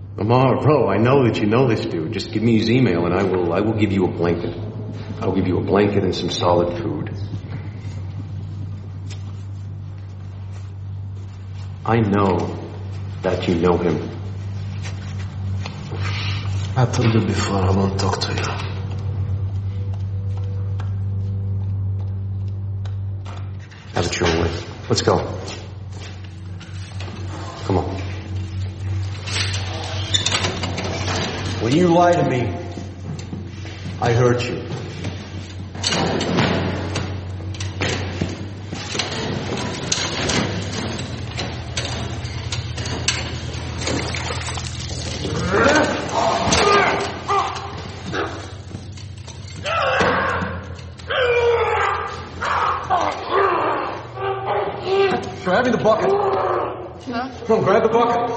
Amar, bro, I know that you know this dude. Just give me his email and I will give you a blanket. I'll give you a blanket and some solid food. I know that you know him. I told you before, I won't talk to you. Have it your way. Let's go. Come on. When you lie to me, I hurt you. Grab me the bucket. No. Come on, grab the bucket.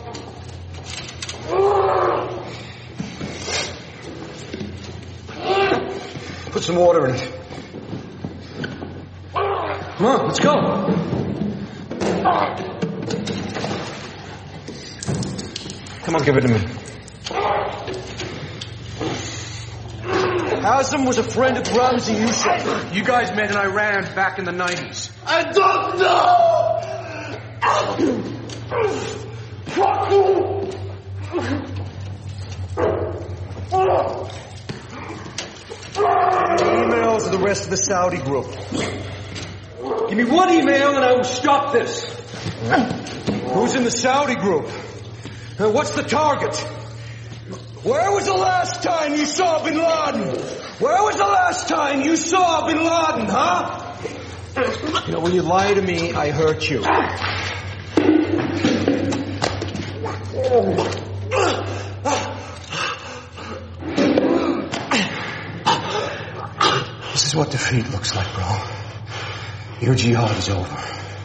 Put some water in it. Come on, let's go. Come on, give it to me. Hazem was a friend of Ramzi Youssef. You guys met in Iran back in the 90s. I don't know! Emails of the rest of the Saudi group. Give me one email and I will stop this. Who's in the Saudi group? What's the target? Where was the last time you saw Bin Laden? Where was the last time you saw Bin Laden, huh? You know, when you lie to me, I hurt you. This is what defeat looks like, bro. Your jihad is over.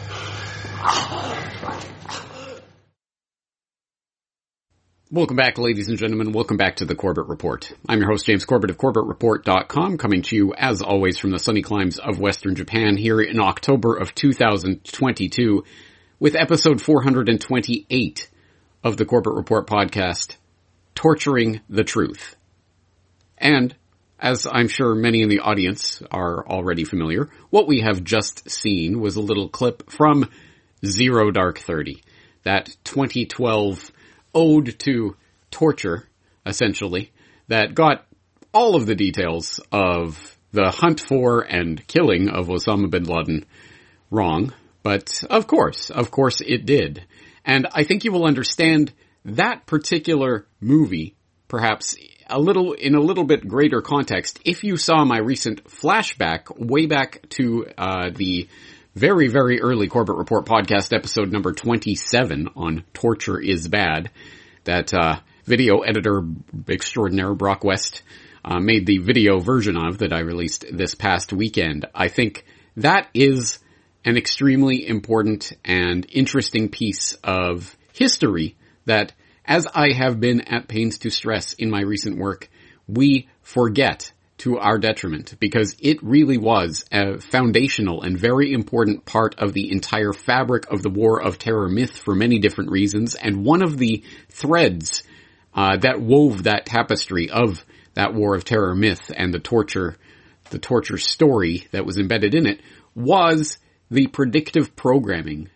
Welcome back, ladies and gentlemen. Welcome back to the Corbett Report. I'm your host, James Corbett of CorbettReport.com, coming to you, as always, from the sunny climes of Western Japan here in October of 2022 with episode 428 of the Corbett Report podcast, Torturing the Truth. And, as I'm sure many in the audience are already familiar, what we have just seen was a little clip from Zero Dark 30, that 2012 ode to torture, essentially, that got all of the details of the hunt for and killing of Osama bin Laden wrong. But of course it did. And I think you will understand that particular movie, perhaps in a little bit greater context, if you saw my recent flashback way back to the very, very early Corbett Report podcast episode number 27 on Torture is Bad, that video editor extraordinaire Brock West made the video version of that I released this past weekend. I think that is an extremely important and interesting piece of history that, as I have been at pains to stress in my recent work, we forget to our detriment, because it really was a foundational and very important part of the entire fabric of the War of Terror myth for many different reasons, and one of the threads that wove that tapestry of that War of Terror myth and the torture story that was embedded in it was the predictive programming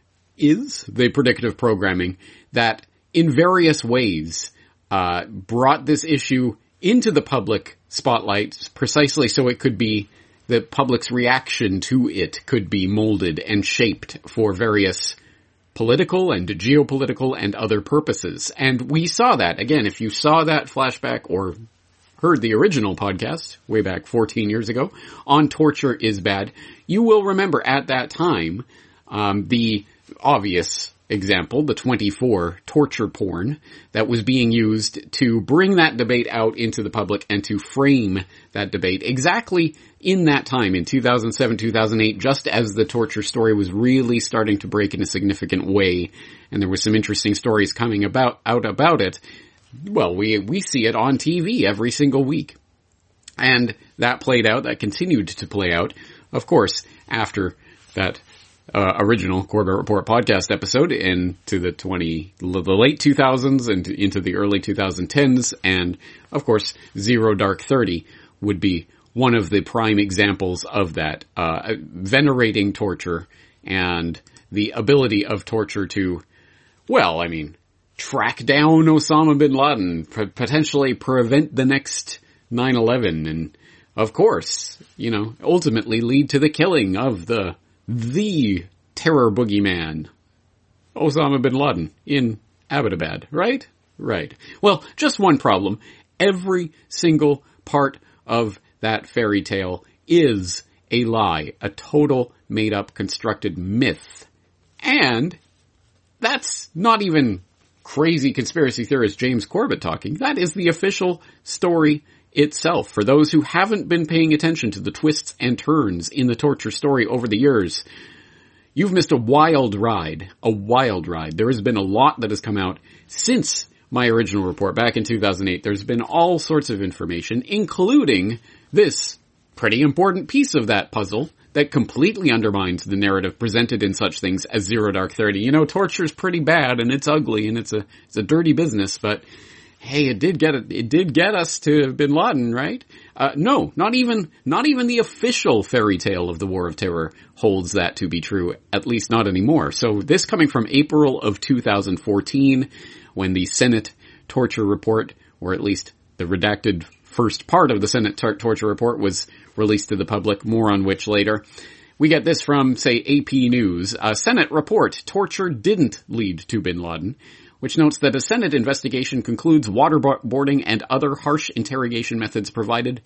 that in various ways brought this issue into the public spotlight precisely so it could be, the public's reaction to it could be molded and shaped for various political and geopolitical and other purposes. And we saw that, again, if you saw that flashback or heard the original podcast way back 14 years ago on Torture is Bad, you will remember at that time the obvious example, the 24 torture porn that was being used to bring that debate out into the public and to frame that debate exactly in that time, in 2007, 2008, just as the torture story was really starting to break in a significant way, and there were some interesting stories coming out about it. Well, we see it on TV every single week. And that played out, that continued to play out, of course, after that original Corbett Report podcast episode into the late 2000s and into the early 2010s. And of course, Zero Dark 30 would be one of the prime examples of that, venerating torture and the ability of torture to, track down Osama bin Laden, potentially prevent the next 9/11, and of course, ultimately lead to the killing of the terror boogeyman, Osama bin Laden, in Abbottabad, right? Right. Well, just one problem. Every single part of that fairy tale is a lie, a total made-up, constructed myth. And that's not even crazy conspiracy theorist James Corbett talking. That is the official story itself. For those who haven't been paying attention to the twists and turns in the torture story over the years, you've missed a wild ride. A wild ride. There has been a lot that has come out since my original report back in 2008. There's been all sorts of information, including this pretty important piece of that puzzle that completely undermines the narrative presented in such things as Zero Dark 30. Torture's pretty bad and it's ugly and it's a dirty business, but hey, it did get us to bin Laden, right? No, not even the official fairy tale of the War of Terror holds that to be true, at least not anymore. So this coming from April of 2014, when the Senate torture report, or at least the redacted first part of the Senate torture report, was released to the public, more on which later. We get this from, say, AP News. A Senate report, torture didn't lead to bin Laden, which notes that a Senate investigation concludes waterboarding and other harsh interrogation methods provided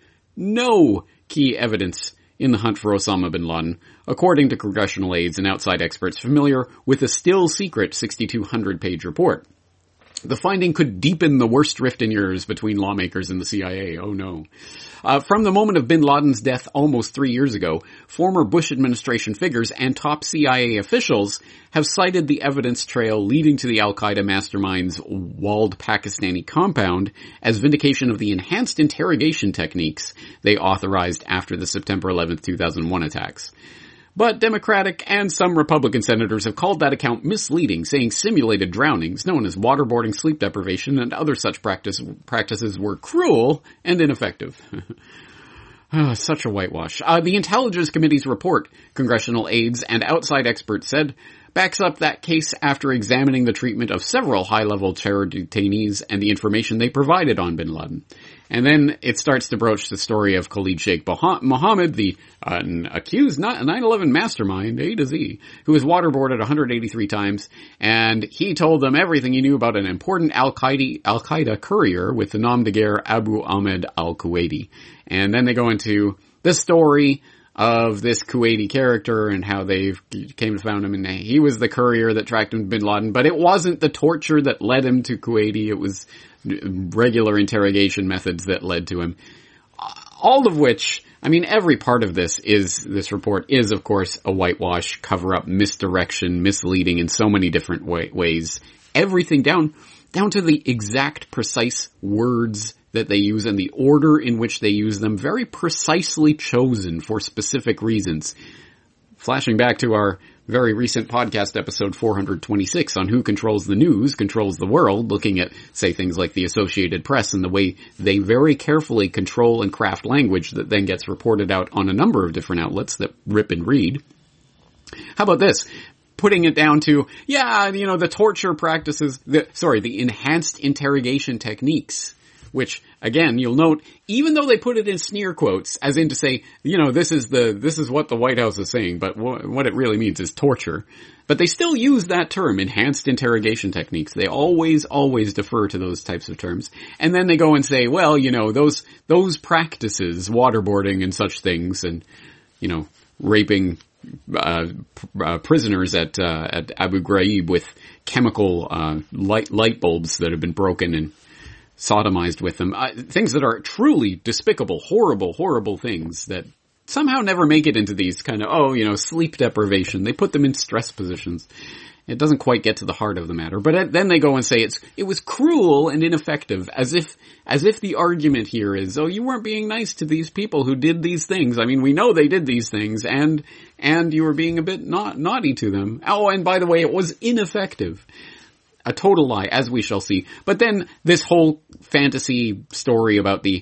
no key evidence in the hunt for Osama bin Laden, according to congressional aides and outside experts familiar with the still secret 6,200-page report. The finding could deepen the worst rift in years between lawmakers and the CIA. Oh no. From the moment of bin Laden's death almost 3 years ago, former Bush administration figures and top CIA officials have cited the evidence trail leading to the al-Qaeda mastermind's walled Pakistani compound as vindication of the enhanced interrogation techniques they authorized after the September 11th, 2001 attacks. But Democratic and some Republican senators have called that account misleading, saying simulated drownings, known as waterboarding, sleep deprivation, and other such practices were cruel and ineffective. Such a whitewash. The Intelligence Committee's report, congressional aides and outside experts said, backs up that case after examining the treatment of several high-level terror detainees and the information they provided on bin Laden. And then it starts to broach the story of Khalid Sheikh Mohammed, the accused 9/11 mastermind, A to Z, who was waterboarded 183 times, and he told them everything he knew about an important Al-Qaeda courier with the nom de guerre Abu Ahmed al-Kuwaiti. And then they go into the story of this Kuwaiti character and how they came to found him, and he was the courier that tracked him to bin Laden, but it wasn't the torture that led him to Kuwaiti, it was regular interrogation methods that led to him. All of which, every part of this report is, of course, a whitewash, cover-up, misdirection, misleading in so many different ways. Everything down to the exact precise words that they use and the order in which they use them, very precisely chosen for specific reasons. Flashing back to our very recent podcast episode 426 on who controls the news, controls the world, looking at, say, things like the Associated Press and the way they very carefully control and craft language that then gets reported out on a number of different outlets that rip and read. How about this? Putting it down to, the torture practices, the enhanced interrogation techniques, which, again, you'll note, even though they put it in sneer quotes, as in to say, this is what the White House is saying, but what it really means is torture. But they still use that term, enhanced interrogation techniques. They always defer to those types of terms. And then they go and say, well, those practices, waterboarding and such things, and, raping prisoners at Abu Ghraib with chemical light bulbs that have been broken and sodomized with them. Things that are truly despicable, horrible things that somehow never make it into these kind of, sleep deprivation. They put them in stress positions. It doesn't quite get to the heart of the matter. But then they go and say it was cruel and ineffective, as if the argument here is, you weren't being nice to these people who did these things. We know they did these things, and and you were being a bit naughty to them. Oh, and by the way, it was ineffective. A total lie, as we shall see. But then this whole fantasy story about the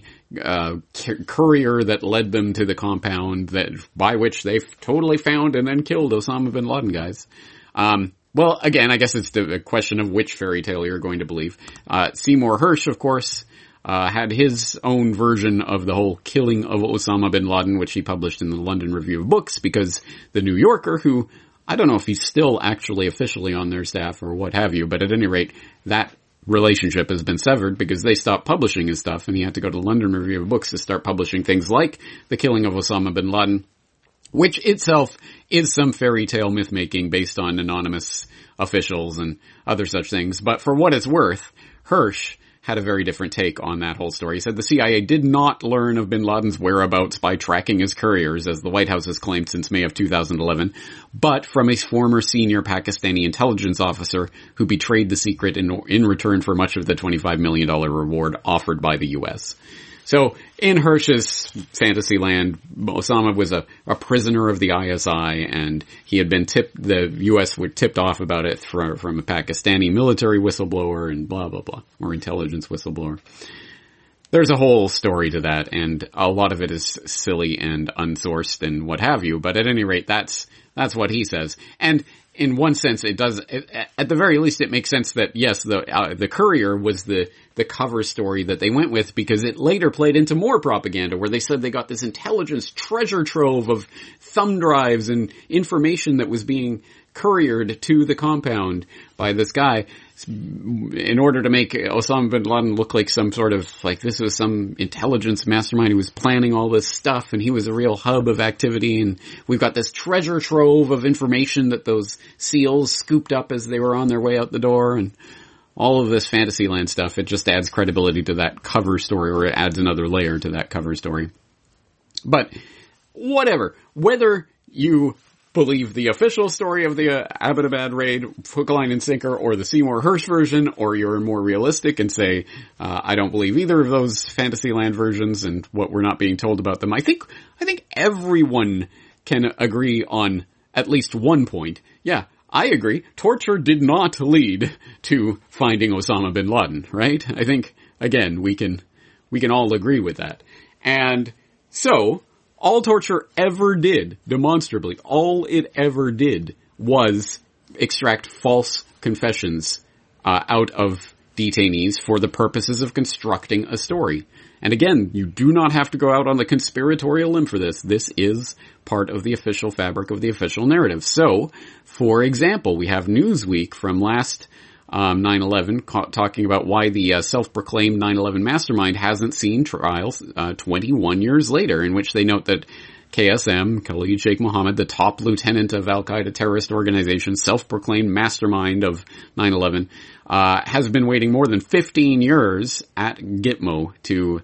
courier that led them to the compound, that by which they totally found and then killed Osama bin Laden guys. Well, again, I guess it's the question of which fairy tale you're going to believe. Seymour Hersh, of course, had his own version of the whole killing of Osama bin Laden, which he published in the London Review of Books, because the New Yorker, who, I don't know if he's still actually officially on their staff or what have you, but at any rate, that relationship has been severed because they stopped publishing his stuff, and he had to go to the London Review of Books to start publishing things like the killing of Osama bin Laden, which itself is some fairy tale myth-making based on anonymous officials and other such things. But for what it's worth, Hersh had a very different take on that whole story. He said the CIA did not learn of bin Laden's whereabouts by tracking his couriers, as the White House has claimed since May of 2011, but from a former senior Pakistani intelligence officer who betrayed the secret in return for much of the $25 million reward offered by the U.S. So, in Hersh's fantasy land, Osama was a prisoner of the ISI, and he had been the U.S. were tipped off about it from a Pakistani military whistleblower and blah, blah, blah, or intelligence whistleblower. There's a whole story to that, and a lot of it is silly and unsourced and what have you, but at any rate, that's what he says. And in one sense, at the very least, it makes sense that, yes, the Courier was the cover story that they went with, because it later played into more propaganda where they said they got this intelligence treasure trove of thumb drives and information that was being couriered to the compound by this guy in order to make Osama bin Laden look like some sort of, like this was some intelligence mastermind who was planning all this stuff, and he was a real hub of activity, and we've got this treasure trove of information that those SEALs scooped up as they were on their way out the door, and all of this Fantasyland stuff. It just adds credibility to that cover story, or it adds another layer to that cover story. But whatever, whether you believe the official story of the Abbottabad raid, hook, line, and sinker, or the Seymour Hersh version, or you're more realistic and say, I don't believe either of those Fantasyland versions and what we're not being told about them. I think everyone can agree on at least one point. Yeah, I agree. Torture did not lead to finding Osama bin Laden, right? I think, again, we can all agree with that. And so, all torture ever did, demonstrably, all it ever did was extract false confessions out of detainees for the purposes of constructing a story. And again, you do not have to go out on the conspiratorial limb for this. This is part of the official fabric of the official narrative. So, for example, we have Newsweek from last 9/11 talking about why the self-proclaimed 9/11 mastermind hasn't seen trials 21 years later, in which they note that KSM, Khalid Sheikh Mohammed, the top lieutenant of Al-Qaeda terrorist organization, self-proclaimed mastermind of 9/11, has been waiting more than 15 years at Gitmo to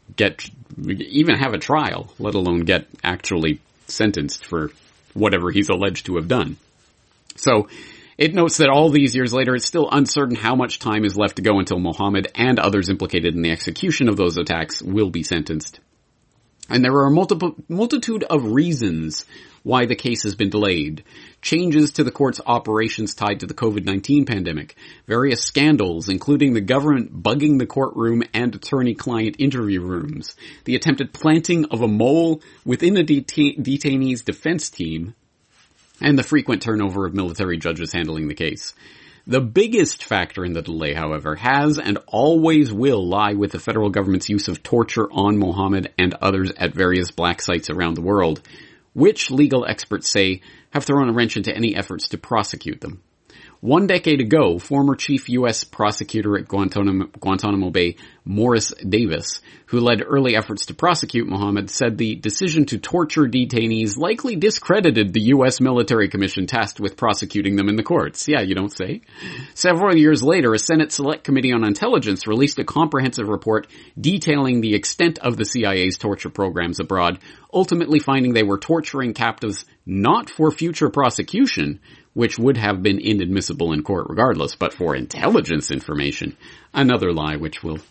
even have a trial, let alone get actually sentenced for whatever he's alleged to have done. So, it notes that all these years later, it's still uncertain how much time is left to go until Mohammed and others implicated in the execution of those attacks will be sentenced. And there are a multitude of reasons why the case has been delayed. Changes to the court's operations tied to the COVID-19 pandemic, various scandals, including the government bugging the courtroom and attorney-client interview rooms, the attempted planting of a mole within a detainee's defense team, and the frequent turnover of military judges handling the case. The biggest factor in the delay, however, has and always will lie with the federal government's use of torture on Mohammed and others at various black sites around the world, which legal experts say have thrown a wrench into any efforts to prosecute them. 1 decade ago, former chief U.S. prosecutor at Guantanamo Bay, Morris Davis, who led early efforts to prosecute Mohammed, said the decision to torture detainees likely discredited the U.S. military commission tasked with prosecuting them in the courts. Yeah, you don't say. Several years later, a Senate Select Committee on Intelligence released a comprehensive report detailing the extent of the CIA's torture programs abroad, ultimately finding they were torturing captives not for future prosecution, which would have been inadmissible in court regardless, but for intelligence information. Another lie which we'll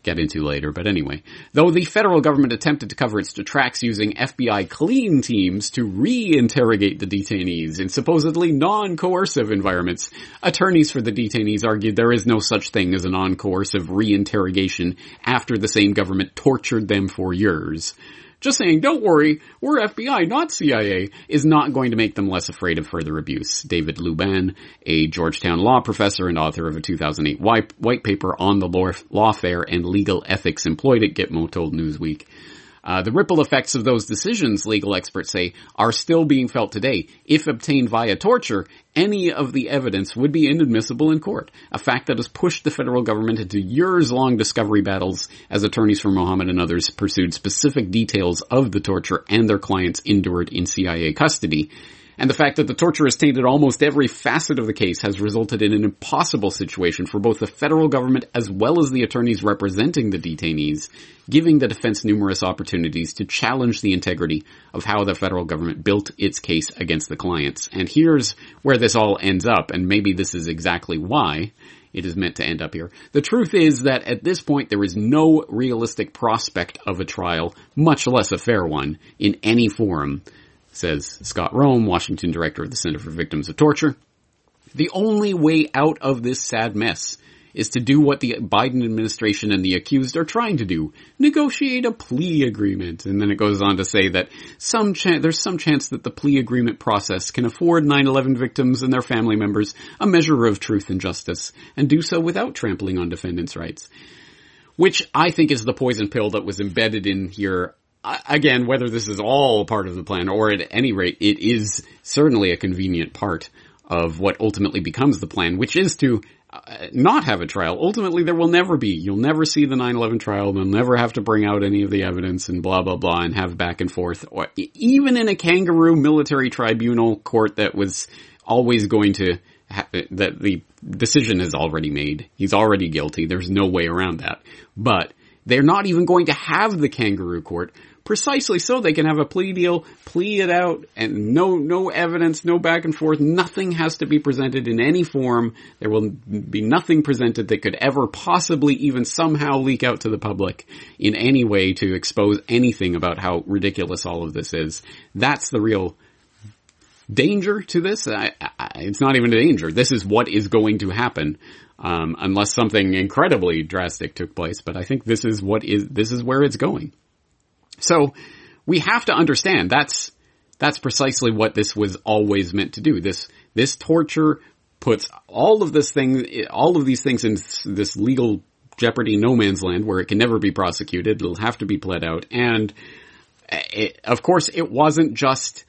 get into later. But anyway, though the federal government attempted to cover its tracks using FBI clean teams to re-interrogate the detainees in supposedly non-coercive environments, attorneys for the detainees argued there is no such thing as a non-coercive re-interrogation after the same government tortured them for years. Just saying, don't worry, we're FBI, not CIA, is not going to make them less afraid of further abuse. David Luban, a Georgetown law professor and author of a 2008 white paper on the lawfare and legal ethics employed at Gitmo, told Newsweek. The ripple effects of those decisions, legal experts say, are still being felt today. If obtained via torture, any of the evidence would be inadmissible in court, a fact that has pushed the federal government into years-long discovery battles as attorneys for Mohammed and others pursued specific details of the torture and their clients endured in CIA custody. And the fact that the torture has tainted almost every facet of the case has resulted in an impossible situation for both the federal government as well as the attorneys representing the detainees, giving the defense numerous opportunities to challenge the integrity of how the federal government built its case against the clients. And here's where this all ends up, and maybe this is exactly why it is meant to end up here. The truth is that at this point there is no realistic prospect of a trial, much less a fair one, in any forum, says Scott Rome, Washington director of the Center for Victims of Torture. The only way out of this sad mess is to do what the Biden administration and the accused are trying to do, negotiate a plea agreement. And then it goes on to say that there's some chance that the plea agreement process can afford 9/11 victims and their family members a measure of truth and justice, and do so without trampling on defendants' rights. Which I think is the poison pill that was embedded in here. Again, whether this is all part of the plan, or at any rate, it is certainly a convenient part of what ultimately becomes the plan, which is to not have a trial. Ultimately, there will never be. You'll never see the 9/11 trial. They'll never have to bring out any of the evidence and blah, blah, blah, and have back and forth. Or even in a kangaroo military tribunal court that was always going to that the decision is already made. He's already guilty. There's no way around that. But they're not even going to have the kangaroo court, precisely so they can have a plea deal, plea it out, and no evidence, no back and forth. Nothing has to be presented in any form. There will be nothing presented that could ever possibly even somehow leak out to the public in any way to expose anything about how ridiculous all of this is. That's the real danger to this. It's not even a danger. This is what is going to happen. Unless something incredibly drastic took place, but I think this is where it's going. So we have to understand that's precisely what this was always meant to do. This torture puts all of these things in this legal jeopardy no man's land where it can never be prosecuted. It'll have to be pled out. And of course it wasn't just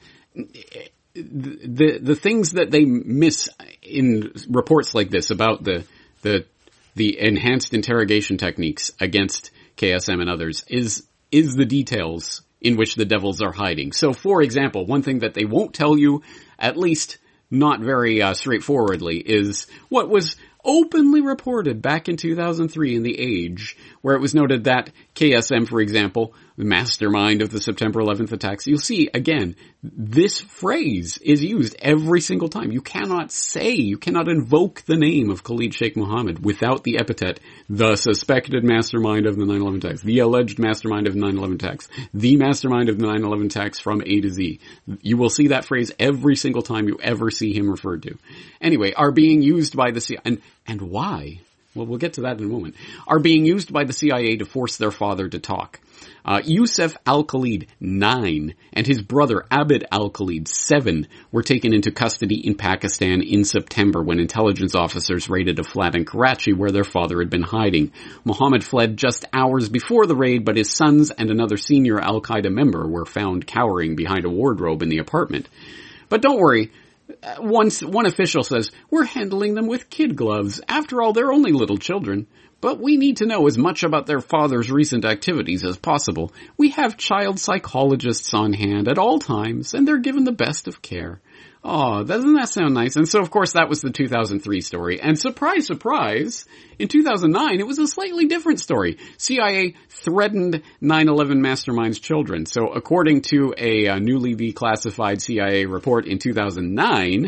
the things that they miss in reports like this about the enhanced interrogation techniques against KSM and others is the details in which the devils are hiding. So, for example, one thing that they won't tell you, at least not very straightforwardly, is what was openly reported back in 2003 in The Age, where it was noted that KSM, for example, the mastermind of the September 11th attacks, you'll see, again, this phrase is used every single time. You cannot invoke the name of Khalid Sheikh Mohammed without the epithet, the suspected mastermind of the 9/11 attacks, the alleged mastermind of the 9/11 attacks, the mastermind of the 9/11 attacks from A to Z. You will see that phrase every single time you ever see him referred to. Anyway, are being used by the CIA, and why? Well, we'll get to that in a moment. Are being used by the CIA to force their father to talk. Yusuf al-Khalid, 9, and his brother Abid al-Khalid, 7, were taken into custody in Pakistan in September when intelligence officers raided a flat in Karachi where their father had been hiding. Mohammed fled just hours before the raid, but his sons and another senior al-Qaeda member were found cowering behind a wardrobe in the apartment. But don't worry. One official says, we're handling them with kid gloves. After all, they're only little children. But we need to know as much about their father's recent activities as possible. We have child psychologists on hand at all times, and they're given the best of care. Oh, doesn't that sound nice? And so, of course, that was the 2003 story. And surprise, surprise, in 2009, it was a slightly different story. CIA threatened 9/11 mastermind's children. So according to a newly declassified CIA report in 2009,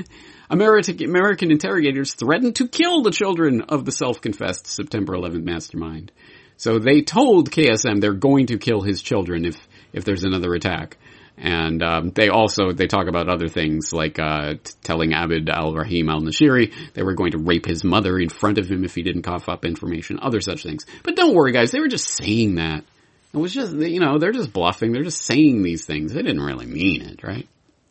American interrogators threatened to kill the children of the self-confessed September 11th mastermind. So they told KSM they're going to kill his children if there's another attack. And they talk about other things like telling Abd al-Rahim al-Nashiri they were going to rape his mother in front of him if he didn't cough up information, other such things. But don't worry, guys, they were just saying that. It was just, they're just bluffing. They're just saying these things. They didn't really mean it, right?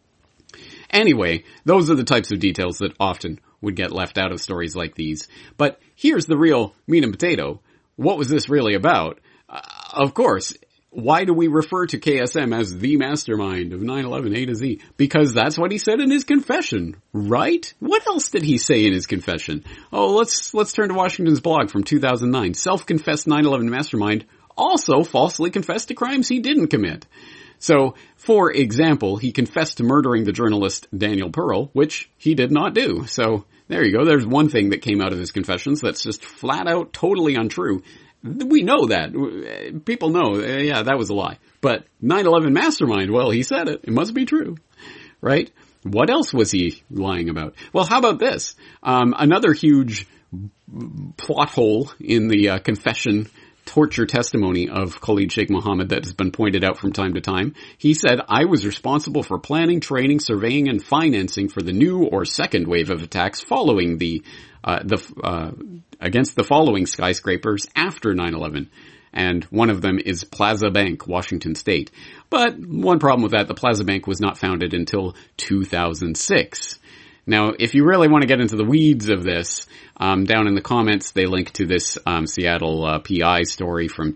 Anyway, those are the types of details that often would get left out of stories like these. But here's the real meat and potato. What was this really about? Of course, why do we refer to KSM as the mastermind of 9/11 A to Z? Because that's what he said in his confession, right? What else did he say in his confession? Oh, let's turn to Washington's blog from 2009. Self-confessed 9/11 mastermind also falsely confessed to crimes he didn't commit. So, for example, he confessed to murdering the journalist Daniel Pearl, which he did not do. So, there you go. There's one thing that came out of his confessions that's just flat out totally untrue. We know that. People know, yeah, that was a lie. But 9/11 mastermind, well, he said it. It must be true. Right? What else was he lying about? Well, how about this? Another huge plot hole in the confession torture testimony of Khalid Sheikh Mohammed that has been pointed out from time to time. He said, I was responsible for planning, training, surveying, and financing for the new or second wave of attacks following against the following skyscrapers after 9/11. And one of them is Plaza Bank, Washington State. But one problem with that, the Plaza Bank was not founded until 2006. Now, if you really want to get into the weeds of this, down in the comments, they link to this Seattle PI story from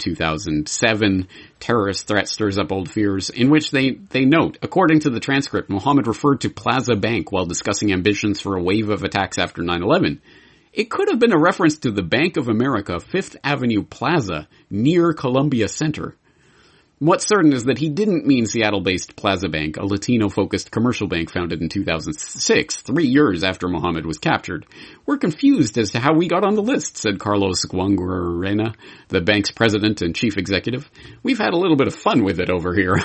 2007, Terrorist Threat Stirs Up Old Fears, in which they note, according to the transcript, Mohammed referred to Plaza Bank while discussing ambitions for a wave of attacks after 9/11. It could have been a reference to the Bank of America, Fifth Avenue Plaza, near Columbia Center. What's certain is that he didn't mean Seattle-based Plaza Bank, a Latino-focused commercial bank founded in 2006, 3 years after Mohammed was captured. We're confused as to how we got on the list, said Carlos Guanguarena, the bank's president and chief executive. We've had a little bit of fun with it over here.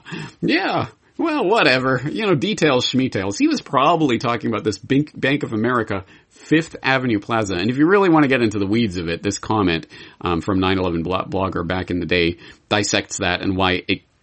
Yeah. Well, whatever. Details, schmeetails. He was probably talking about this Bank of America, Fifth Avenue Plaza. And if you really want to get into the weeds of it, this comment from 9/11 blogger back in the day dissects that and why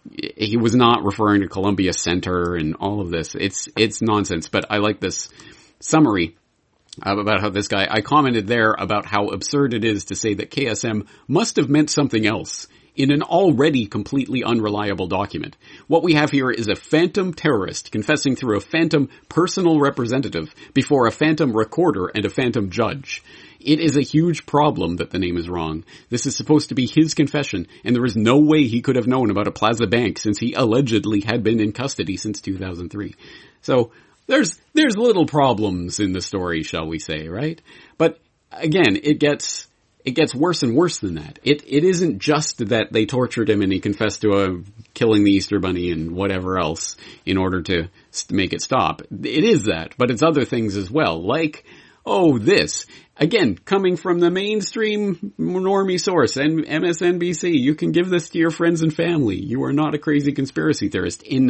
he was not referring to Columbia Center and all of this. It's nonsense. But I like this summary about how this guy, I commented there about how absurd it is to say that KSM must have meant something else in an already completely unreliable document. What we have here is a phantom terrorist confessing through a phantom personal representative before a phantom recorder and a phantom judge. It is a huge problem that the name is wrong. This is supposed to be his confession, and there is no way he could have known about a Plaza Bank since he allegedly had been in custody since 2003. So, there's little problems in the story, shall we say, right? But, again, it gets worse and worse than that. It isn't just that they tortured him and he confessed to killing the Easter Bunny and whatever else in order to make it stop. It is that, but it's other things as well, like, this. Again, coming from the mainstream normie source, and MSNBC, you can give this to your friends and family. You are not a crazy conspiracy theorist. In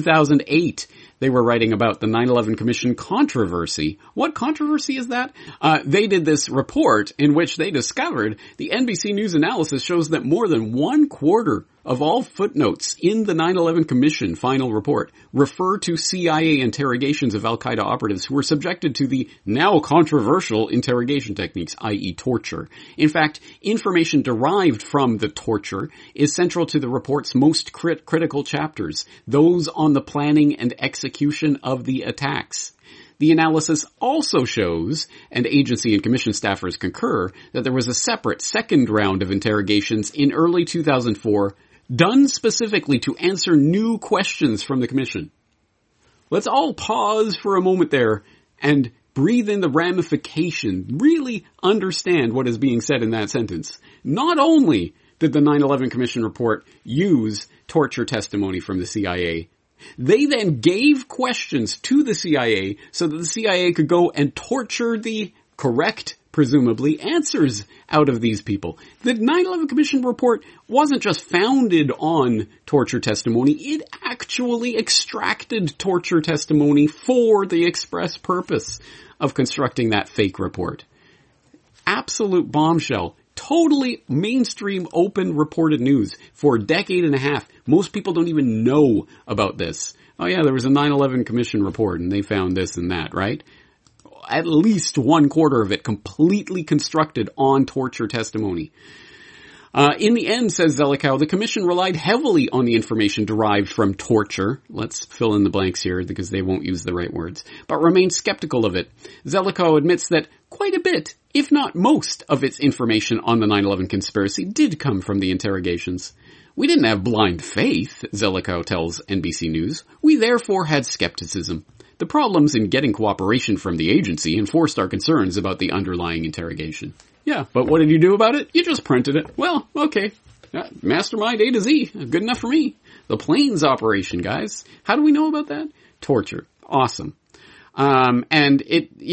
2008, they were writing about the 9/11 Commission controversy. What controversy is that? They did this report in which they discovered the NBC News analysis shows that more than 1/4 of all footnotes in the 9/11 Commission final report refer to CIA interrogations of Al-Qaeda operatives who were subjected to the now controversial interrogation techniques, i.e. torture. In fact, information derived from the torture is central to the report's most critical chapters, those on the planning and execution of the attacks. The analysis also shows, and agency and commission staffers concur, that there was a separate second round of interrogations in early 2004 done specifically to answer new questions from the commission. Let's all pause for a moment there and breathe in the ramification, really understand what is being said in that sentence. Not only did the 9/11 Commission report use torture testimony from the CIA, they then gave questions to the CIA so that the CIA could go and torture the correct presumably, answers out of these people. The 9/11 Commission report wasn't just founded on torture testimony, it actually extracted torture testimony for the express purpose of constructing that fake report. Absolute bombshell. Totally mainstream, open, reported news for a decade and a half. Most people don't even know about this. Oh yeah, there was a 9/11 Commission report and they found this and that, right? At least 1/4 of it completely constructed on torture testimony. In the end, says Zelikow, the commission relied heavily on the information derived from torture. Let's fill in the blanks here because they won't use the right words, but remained skeptical of it. Zelikow admits that quite a bit, if not most, of its information on the 9/11 conspiracy did come from the interrogations. We didn't have blind faith, Zelikow tells NBC News. We therefore had skepticism. The problems in getting cooperation from the agency enforced our concerns about the underlying interrogation. Yeah, but what did you do about it? You just printed it. Well, okay. Mastermind A to Z. Good enough for me. The planes operation, guys. How do we know about that? Torture. Awesome. And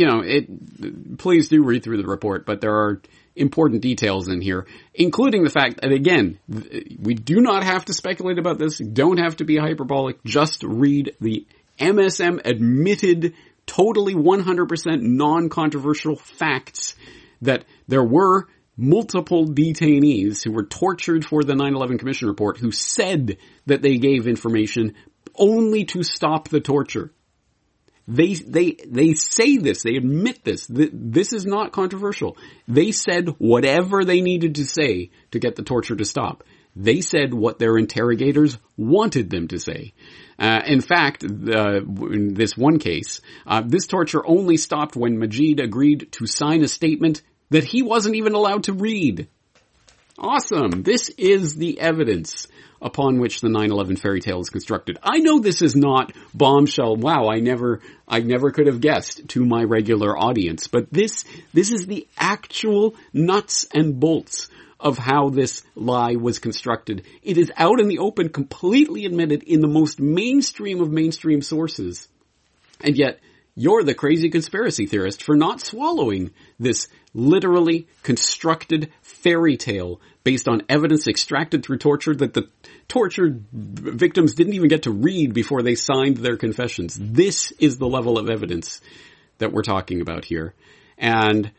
please do read through the report, but there are important details in here, including the fact that, again, we do not have to speculate about this. Don't have to be hyperbolic. Just read the MSM admitted, totally 100% non-controversial facts that there were multiple detainees who were tortured for the 9/11 Commission report who said that they gave information only to stop the torture. They say this, they admit this. This is not controversial. They said whatever they needed to say to get the torture to stop. They said what their interrogators wanted them to say. In fact, in this one case, this torture only stopped when Majid agreed to sign a statement that he wasn't even allowed to read. Awesome. This is the evidence upon which the 9/11 fairy tale is constructed. I know this is not bombshell. Wow, I never could have guessed to my regular audience, but this is the actual nuts and bolts of how this lie was constructed. It is out in the open, completely admitted in the most mainstream of mainstream sources. And yet, you're the crazy conspiracy theorist for not swallowing this literally constructed fairy tale based on evidence extracted through torture that the tortured victims didn't even get to read before they signed their confessions. This is the level of evidence that we're talking about here. And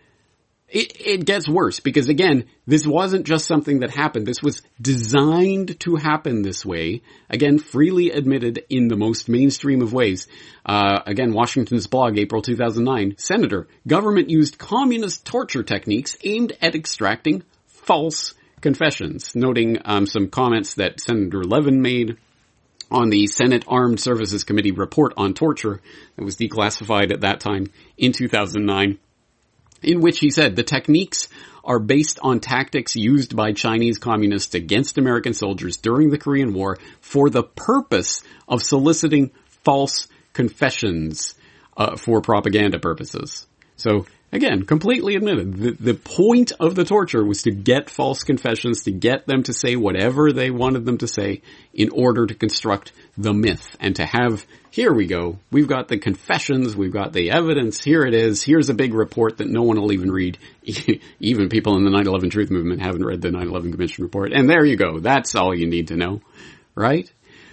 it gets worse because, again, this wasn't just something that happened. This was designed to happen this way. Again, freely admitted in the most mainstream of ways. Again, Washington's blog, April 2009. Senator, government used communist torture techniques aimed at extracting false confessions. Noting some comments that Senator Levin made on the Senate Armed Services Committee report on torture that was declassified at that time in 2009. In which he said, the techniques are based on tactics used by Chinese communists against American soldiers during the Korean War for the purpose of soliciting false confessions for propaganda purposes. So, again, completely admitted. The point of the torture was to get false confessions, to get them to say whatever they wanted them to say in order to construct the myth and to have, here we go, we've got the confessions, we've got the evidence, here it is, here's a big report that no one will even read. Even people in the 9/11 Truth Movement haven't read the 9/11 Commission report. And there you go. That's all you need to know. Right?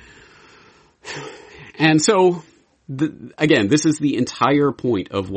And so, again, this is the entire point of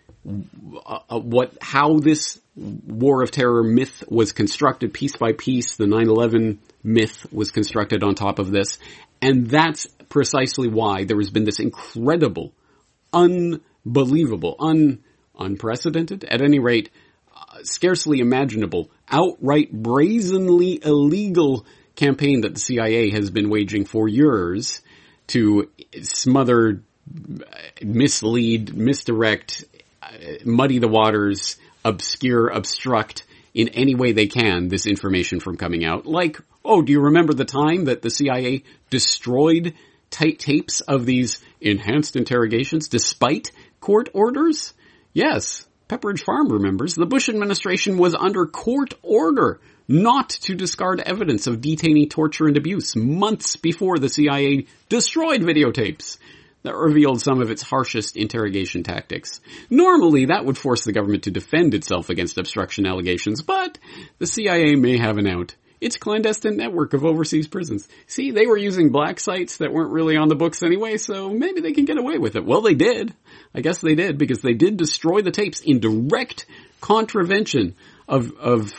how this war of terror myth was constructed piece by piece. The 9/11 myth was constructed on top of this. And that's precisely why there has been this incredible, unbelievable, unprecedented, at any rate, scarcely imaginable, outright brazenly illegal campaign that the CIA has been waging for years to smother, mislead, misdirect, muddy the waters, obscure, obstruct in any way they can this information from coming out. Like, oh, do you remember the time that the CIA destroyed tapes of these enhanced interrogations despite court orders? Yes, Pepperidge Farm remembers. The Bush administration was under court order not to discard evidence of detainee torture and abuse months before the CIA destroyed videotapes. that revealed some of its harshest interrogation tactics. Normally, that would force the government to defend itself against obstruction allegations, but the CIA may have an out. Its clandestine network of overseas prisons. See, they were using black sites that weren't really on the books anyway, so maybe they can get away with it. Well, they did. I guess they did, because they did destroy the tapes in direct contravention of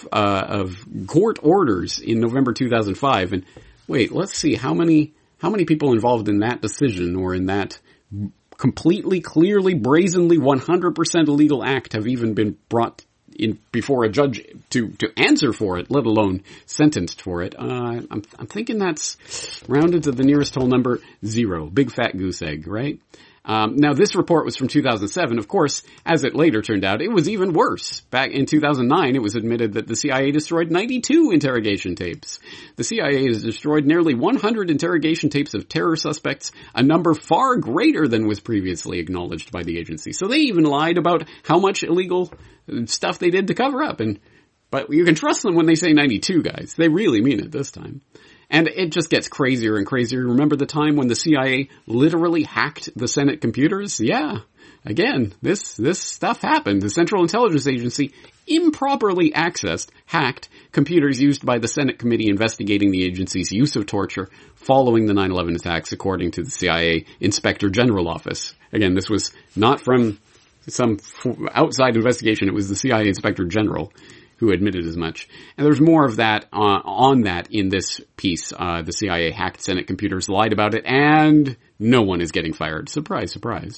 court orders in November 2005. And wait, let's see how many people involved in that decision or in that completely, clearly, brazenly, 100% illegal act have even been brought in before a judge to answer for it, let alone sentenced for it. I'm thinking that's rounded to the nearest whole number, 0. Big fat goose egg, right? Now this report was from 2007. Of course, as it later turned out, it was even worse. Back in 2009, it was admitted that the CIA destroyed 92 interrogation tapes. The CIA has destroyed nearly 100 interrogation tapes of terror suspects, a number far greater than was previously acknowledged by the agency. So they even lied about how much illegal stuff they did to cover up. But you can trust them when they say 92, guys. They really mean it this time. And it just gets crazier and crazier. Remember the time when the CIA literally hacked the Senate computers? Yeah. Again, this stuff happened. The Central Intelligence Agency improperly hacked computers used by the Senate committee investigating the agency's use of torture following the 9/11 attacks, according to the CIA Inspector General Office. Again, this was not from some outside investigation. It was the CIA Inspector General who admitted as much. And there's more of that on that in this piece. The CIA hacked Senate computers, lied about it, and no one is getting fired. Surprise, surprise.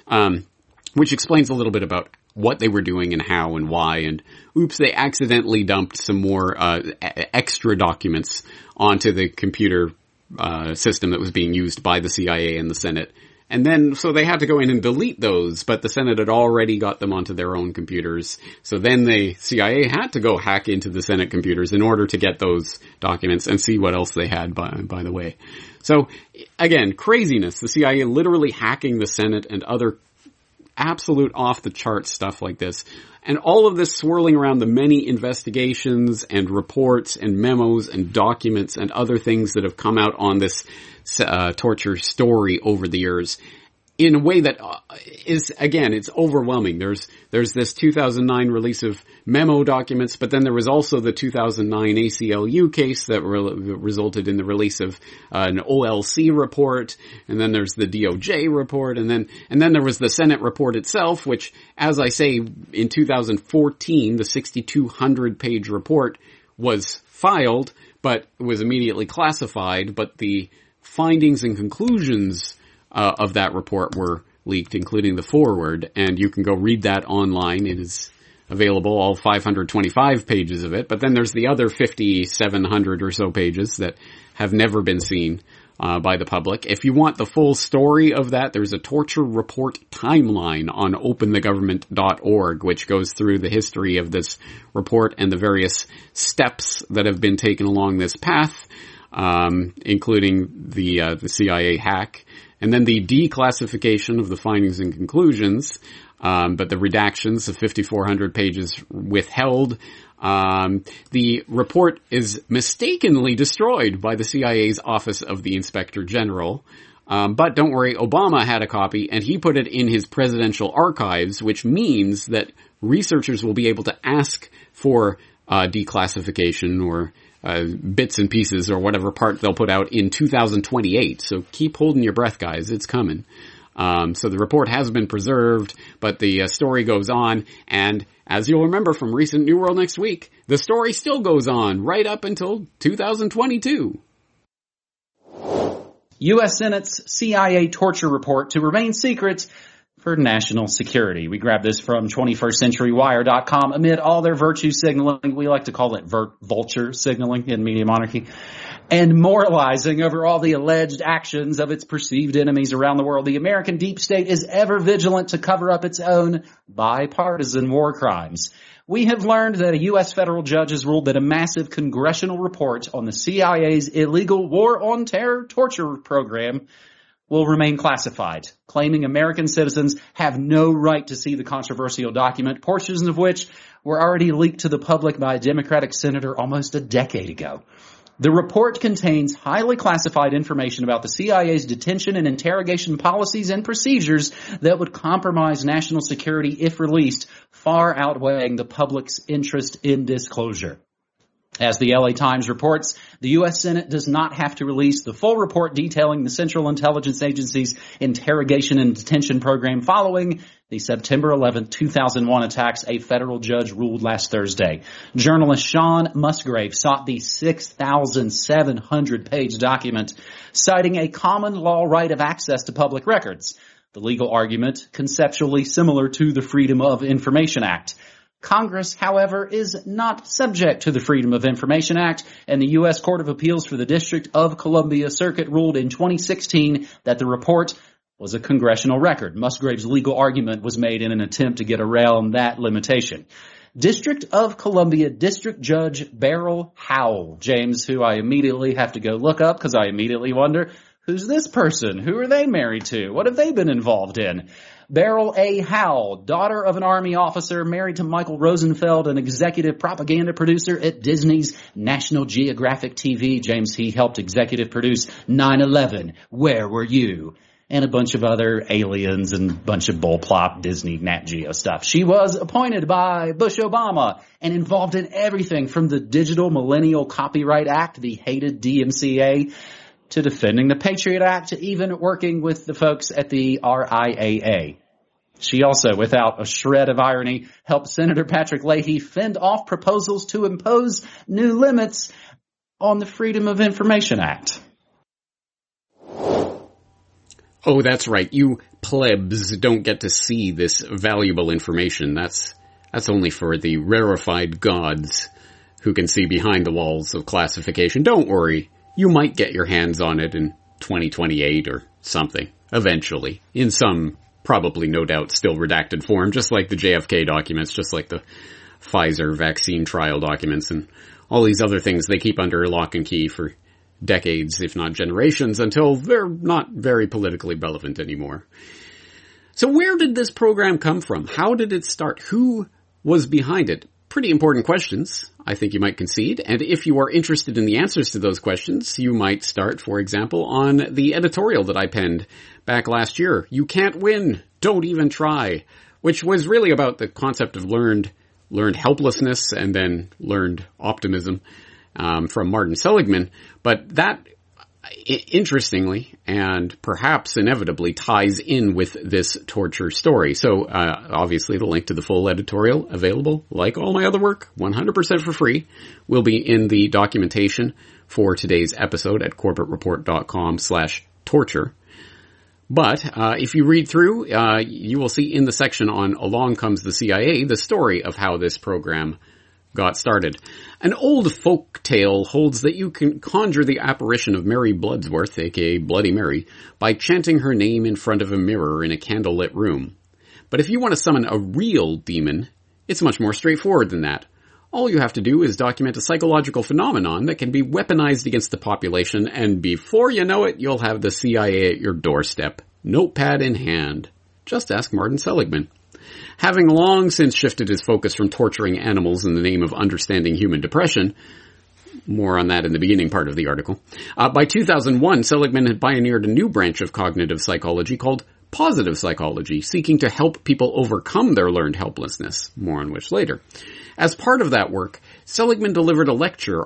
Which explains a little bit about what they were doing and how and why. And oops, they accidentally dumped some more extra documents onto the computer system that was being used by the CIA and the Senate. And then, so they had to go in and delete those, but the Senate had already got them onto their own computers. So then the CIA had to go hack into the Senate computers in order to get those documents and see what else they had, by the way. So, again, craziness. The CIA literally hacking the Senate and other absolute off-the-charts stuff like this. And all of this swirling around the many investigations and reports and memos and documents and other things that have come out on this torture story over the years in a way that is, again, it's overwhelming. There's this 2009 release of memo documents, but then there was also the 2009 ACLU case that resulted in the release of an OLC report, and then there's the DOJ report, and then there was the Senate report itself, which, as I say, in 2014, the 6,200-page report was filed, but was immediately classified, but the findings and conclusions of that report were leaked, including the foreword, and you can go read that online. It is available, all 525 pages of it, but then there's the other 5,700 or so pages that have never been seen by the public. If you want the full story of that, there's a torture report timeline on openthegovernment.org, which goes through the history of this report and the various steps that have been taken along this path, including the CIA hack, and then the declassification of the findings and conclusions, but the redactions of 5,400 pages withheld. The report is mistakenly destroyed by the CIA's Office of the Inspector General. But don't worry, Obama had a copy, and he put it in his presidential archives, which means that researchers will be able to ask for declassification or bits and pieces or whatever part they'll put out in 2028. So keep holding your breath, guys. It's coming. So the report has been preserved, but the story goes on. And as you'll remember from recent New World Next Week, the story still goes on right up until 2022. U.S. Senate's CIA torture report to remain secret for national security. We grabbed this from 21stcenturywire.com. Amid all their virtue signaling, we like to call it vulture signaling in Media Monarchy, and moralizing over all the alleged actions of its perceived enemies around the world, the American deep state is ever vigilant to cover up its own bipartisan war crimes. We have learned that a U.S. federal judge has ruled that a massive congressional report on the CIA's illegal war on terror torture program will remain classified, claiming American citizens have no right to see the controversial document, portions of which were already leaked to the public by a Democratic senator almost a decade ago. The report contains highly classified information about the CIA's detention and interrogation policies and procedures that would compromise national security if released, far outweighing the public's interest in disclosure. As the LA Times reports, the U.S. Senate does not have to release the full report detailing the Central Intelligence Agency's interrogation and detention program following the September 11, 2001 attacks, a federal judge ruled last Thursday. Journalist Sean Musgrave sought the 6,700-page document, citing a common law right of access to public records. The legal argument, conceptually similar to the Freedom of Information Act. Congress, however, is not subject to the Freedom of Information Act, and the U.S. Court of Appeals for the District of Columbia Circuit ruled in 2016 that the report was a congressional record. Musgrave's legal argument was made in an attempt to get around that limitation. District of Columbia District Judge Beryl Howell, James, who I immediately have to go look up because I immediately wonder, who's this person? Who are they married to? What have they been involved in? Beryl A. Howell, daughter of an Army officer, married to Michael Rosenfeld, an executive propaganda producer at Disney's National Geographic TV. James, he helped executive produce 9/11, Where Were You? And a bunch of other aliens and a bunch of bullplop Disney Nat Geo stuff. She was appointed by Bush Obama and involved in everything from the Digital Millennial Copyright Act, the hated DMCA, to defending the Patriot Act, to even working with the folks at the RIAA. She also, without a shred of irony, helped Senator Patrick Leahy fend off proposals to impose new limits on the Freedom of Information Act. Oh, that's right. You plebs don't get to see this valuable information. That's only for the rarefied gods who can see behind the walls of classification. Don't worry. You might get your hands on it in 2028 or something, eventually, in some, probably no doubt, still redacted form, just like the JFK documents, just like the Pfizer vaccine trial documents, and all these other things they keep under lock and key for decades, if not generations, until they're not very politically relevant anymore. So where did this program come from? How did it start? Who was behind it? Pretty important questions, I think you might concede. And if you are interested in the answers to those questions, you might start, for example, on the editorial that I penned back last year. You can't win. Don't even try. Which was really about the concept of learned helplessness and then learned optimism from Martin Seligman. But that, interestingly, and perhaps inevitably, ties in with this torture story. So, obviously, the link to the full editorial, available, like all my other work, 100% for free, will be in the documentation for today's episode at corbettreport.com/torture. But if you read through, you will see in the section on Along Comes the CIA, the story of how this program got started. An old folk tale holds that you can conjure the apparition of Mary Bloodsworth, aka Bloody Mary, by chanting her name in front of a mirror in a candlelit room. But if you want to summon a real demon, it's much more straightforward than that. All you have to do is document a psychological phenomenon that can be weaponized against the population, and before you know it, you'll have the CIA at your doorstep, notepad in hand. Just ask Martin Seligman. Having long since shifted his focus from torturing animals in the name of understanding human depression, more on that in the beginning part of the article, by 2001, Seligman had pioneered a new branch of cognitive psychology called positive psychology, seeking to help people overcome their learned helplessness, more on which later. As part of that work, Seligman delivered a lecture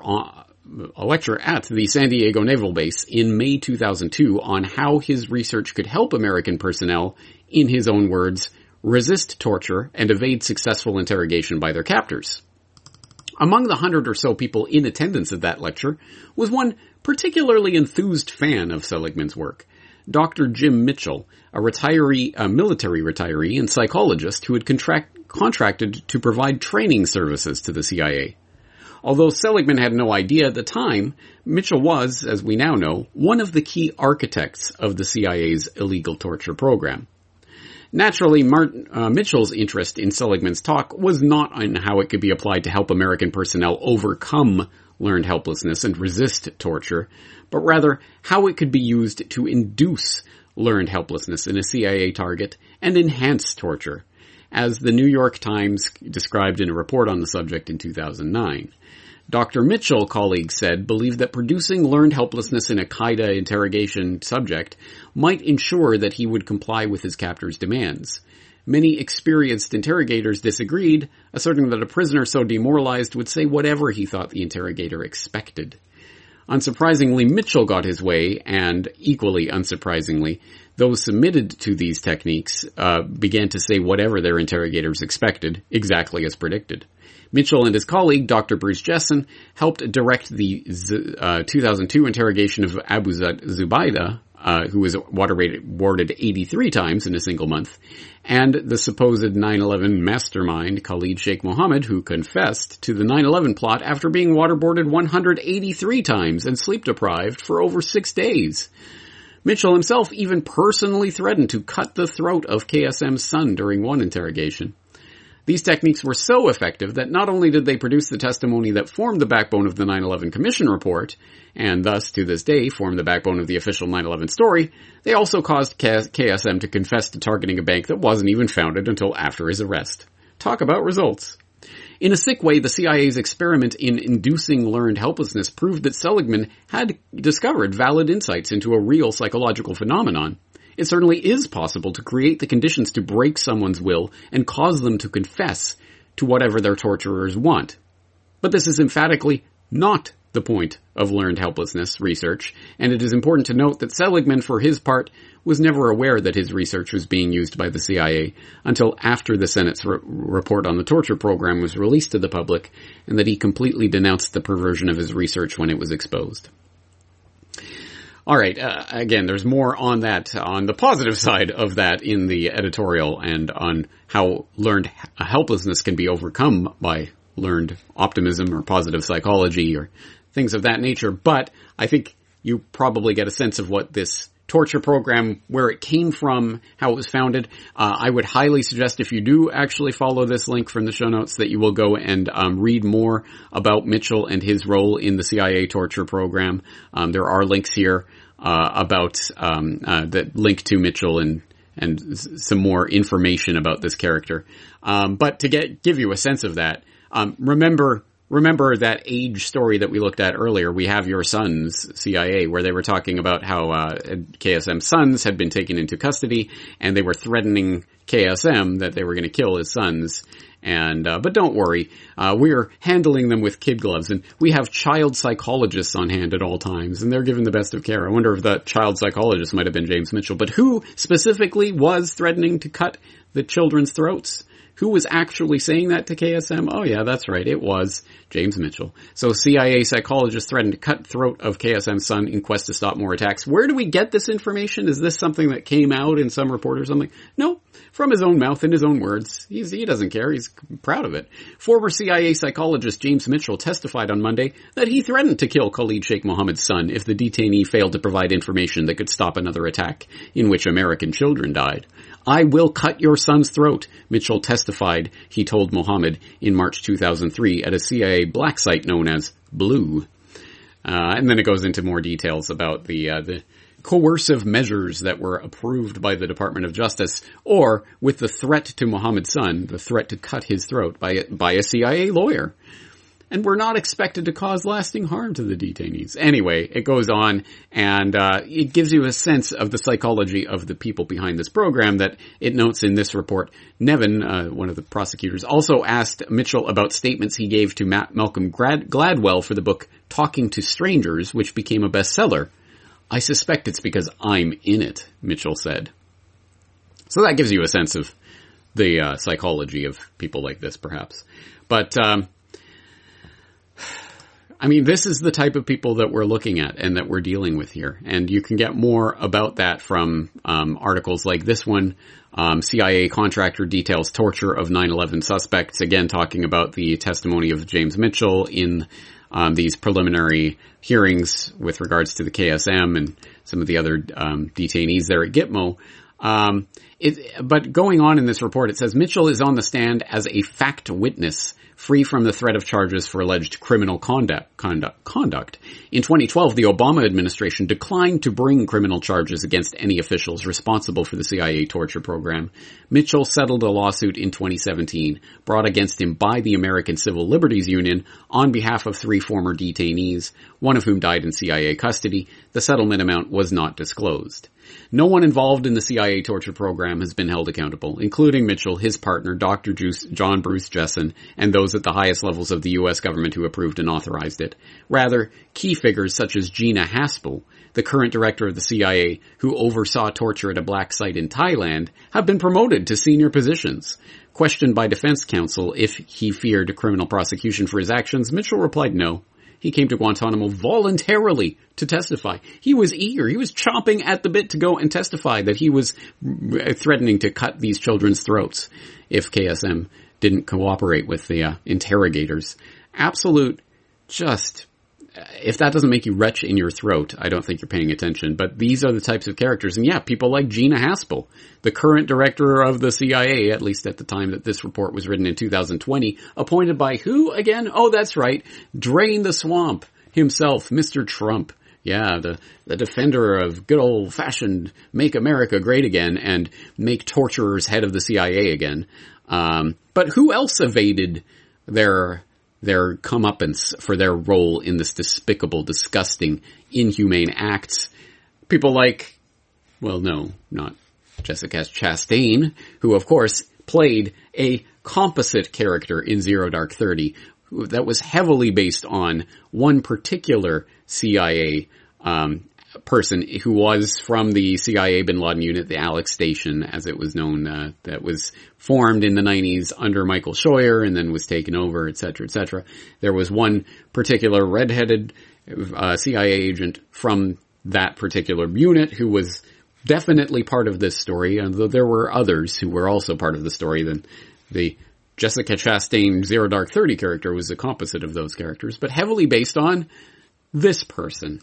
at the San Diego Naval Base in May 2002 on how his research could help American personnel, in his own words, resist torture and evade successful interrogation by their captors. Among the 100 or so people in attendance at that lecture was one particularly enthused fan of Seligman's work, Dr. Jim Mitchell, a military retiree and psychologist who had contracted to provide training services to the CIA. Although Seligman had no idea at the time, Mitchell was, as we now know, one of the key architects of the CIA's illegal torture program. Naturally, Mitchell's interest in Seligman's talk was not on how it could be applied to help American personnel overcome learned helplessness and resist torture, but rather how it could be used to induce learned helplessness in a CIA target and enhance torture, as the New York Times described in a report on the subject in 2009. Dr. Mitchell, colleagues said, believed that producing learned helplessness in a Qaeda interrogation subject might ensure that he would comply with his captor's demands. Many experienced interrogators disagreed, asserting that a prisoner so demoralized would say whatever he thought the interrogator expected. Unsurprisingly, Mitchell got his way, and equally unsurprisingly, those submitted to these techniques began to say whatever their interrogators expected, exactly as predicted. Mitchell and his colleague, Dr. Bruce Jessen, helped direct the 2002 interrogation of Abu Zubaydah, who was warded 83 times in a single month, and the supposed 9/11 mastermind, Khalid Sheikh Mohammed, who confessed to the 9/11 plot after being waterboarded 183 times and sleep-deprived for over 6 days. Mitchell himself even personally threatened to cut the throat of KSM's son during one interrogation. These techniques were so effective that not only did they produce the testimony that formed the backbone of the 9/11 Commission report, and thus, to this day, form the backbone of the official 9/11 story, they also caused KSM to confess to targeting a bank that wasn't even founded until after his arrest. Talk about results. In a sick way, the CIA's experiment in inducing learned helplessness proved that Seligman had discovered valid insights into a real psychological phenomenon. It certainly is possible to create the conditions to break someone's will and cause them to confess to whatever their torturers want. But this is emphatically not the point of learned helplessness research, and it is important to note that Seligman, for his part, was never aware that his research was being used by the CIA until after the Senate's report on the torture program was released to the public, and that he completely denounced the perversion of his research when it was exposed. All right, again, there's more on that, on the positive side of that in the editorial, and on how learned helplessness can be overcome by learned optimism or positive psychology or things of that nature. But I think you probably get a sense of what this torture program, where it came from, how it was founded. I would highly suggest, if you do actually follow this link from the show notes, that you will go and read more about Mitchell and his role in the CIA torture program. There are links here about that link to Mitchell and some more information about this character. But to give you a sense of that, remember that age story that we looked at earlier, We Have Your Sons, CIA, where they were talking about how KSM's sons had been taken into custody, and they were threatening KSM that they were going to kill his sons. And but don't worry, we're handling them with kid gloves, and we have child psychologists on hand at all times, and they're given the best of care. I wonder if that child psychologist might have been James Mitchell. But who specifically was threatening to cut the children's throats? Who was actually saying that to KSM? Oh yeah, that's right, it was James Mitchell. So CIA psychologist threatened to cut throat of KSM's son in quest to stop more attacks. Where do we get this information? Is this something that came out in some report or something? No, from his own mouth, in his own words. He doesn't care, he's proud of it. Former CIA psychologist James Mitchell testified on Monday that he threatened to kill Khalid Sheikh Mohammed's son if the detainee failed to provide information that could stop another attack in which American children died. I will cut your son's throat, Mitchell testified, he told Mohammed in March 2003 at a CIA black site known as Blue. And then it goes into more details about the coercive measures that were approved by the Department of Justice, or with the threat to Mohammed's son, the threat to cut his throat by a CIA lawyer. And we're not expected to cause lasting harm to the detainees. Anyway, it goes on, and it gives you a sense of the psychology of the people behind this program that it notes in this report. Nevin, one of the prosecutors, also asked Mitchell about statements he gave to Malcolm Gladwell for the book Talking to Strangers, which became a bestseller. I suspect it's because I'm in it, Mitchell said. So that gives you a sense of the psychology of people like this, perhaps. But I mean, this is the type of people that we're looking at and that we're dealing with here. And you can get more about that from articles like this one. CIA contractor details torture of 9/11 suspects. Again, talking about the testimony of James Mitchell in these preliminary hearings with regards to the KSM and some of the other detainees there at Gitmo. But going on in this report, it says Mitchell is on the stand as a fact witness, free from the threat of charges for alleged criminal conduct. In 2012, the Obama administration declined to bring criminal charges against any officials responsible for the CIA torture program. Mitchell settled a lawsuit in 2017 brought against him by the American Civil Liberties Union on behalf of 3 former detainees, one of whom died in CIA custody. The settlement amount was not disclosed. No one involved in the CIA torture program has been held accountable, including Mitchell, his partner, Dr. John Bruce Jessen, and those at the highest levels of the U.S. government who approved and authorized it. Rather, key figures such as Gina Haspel, the current director of the CIA who oversaw torture at a black site in Thailand, have been promoted to senior positions. Questioned by defense counsel if he feared criminal prosecution for his actions, Mitchell replied no. He came to Guantanamo voluntarily to testify. He was eager. He was chomping at the bit to go and testify that he was threatening to cut these children's throats if KSM didn't cooperate with the interrogators. Absolute just... If that doesn't make you retch in your throat, I don't think you're paying attention. But these are the types of characters. And yeah, people like Gina Haspel, the current director of the CIA, at least at the time that this report was written in 2020, appointed by who again? Oh, that's right. Drain the Swamp himself, Mr. Trump. Yeah, the defender of good old-fashioned make America great again and make torturers head of the CIA again. But who else evaded their comeuppance for their role in this despicable, disgusting, inhumane acts? People like, well, no, not Jessica Chastain, who, of course, played a composite character in Zero Dark 30 that was heavily based on one particular CIA person who was from the CIA Bin Laden unit, the Alex Station, as it was known, that was formed in the 90s under Michael Scheuer and then was taken over, etc., etc. There was one particular redheaded CIA agent from that particular unit who was definitely part of this story, although there were others who were also part of the story. Then the Jessica Chastain Zero Dark 30 character was the composite of those characters, but heavily based on this person.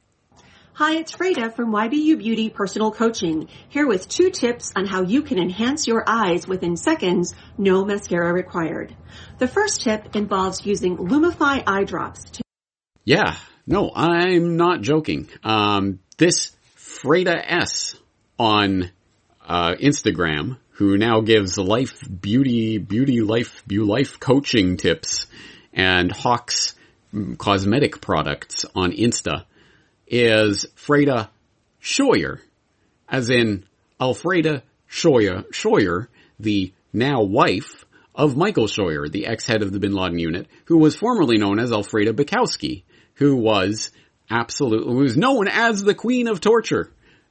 Hi, it's Freda from YBU Beauty Personal Coaching, here with 2 tips on how you can enhance your eyes within seconds, no mascara required. The first tip involves using Lumify eye drops. Yeah, no, I'm not joking. This Freda S on Instagram, who now gives beauty life coaching tips and hawks cosmetic products on Insta, is Freda Scheuer, as in Alfreda Scheuer, the now wife of Michael Scheuer, the ex-head of the Bin Laden unit, who was formerly known as Alfreda Bukowski, who was known as the Queen of Torture.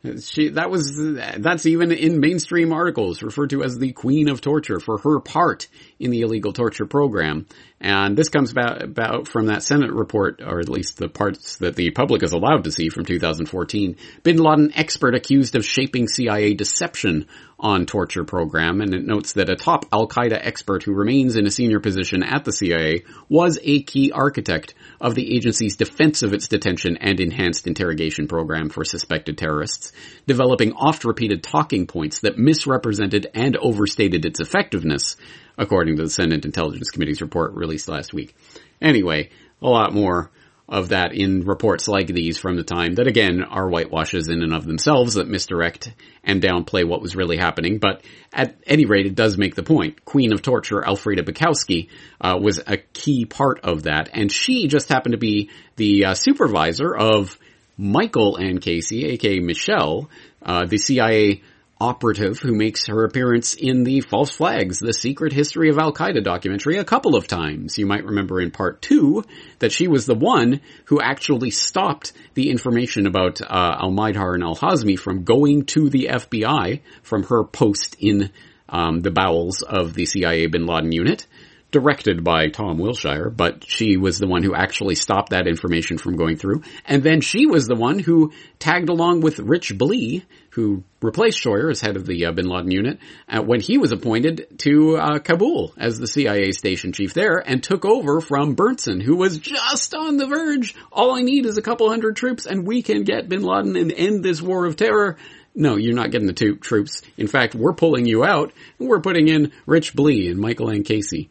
That's even in mainstream articles referred to as the Queen of Torture for her part in the illegal torture program. And this comes about from that Senate report, or at least the parts that the public is allowed to see, from 2014. Bin Laden expert accused of shaping CIA deception on torture program, and it notes that a top Al-Qaeda expert who remains in a senior position at the CIA was a key architect of the agency's defense of its detention and enhanced interrogation program for suspected terrorists, developing oft-repeated talking points that misrepresented and overstated its effectiveness, according to the Senate Intelligence Committee's report released last week. Anyway, a lot more of that in reports like these from the time that, again, are whitewashes in and of themselves that misdirect and downplay what was really happening. But at any rate, it does make the point. Queen of Torture, Alfreda Bukowski, was a key part of that. And she just happened to be the supervisor of Michael and Casey, aka Michelle, the CIA operative who makes her appearance in the False Flags, the Secret History of Al-Qaeda documentary a couple of times. You might remember in part 2 that she was the one who actually stopped the information about al-Maidhar and al-Hazmi from going to the FBI from her post in the bowels of the CIA Bin Laden unit, directed by Tom Wilshire, but she was the one who actually stopped that information from going through. And then she was the one who tagged along with Rich Blee, who replaced Scheuer as head of the Bin Laden unit, when he was appointed to Kabul as the CIA station chief there, and took over from Bernsen, who was just on the verge. All I need is a couple hundred troops and we can get Bin Laden and end this war of terror. no, you're not getting the troops. In fact, we're pulling you out, and we're putting in Rich Blee and Michael Ann Casey,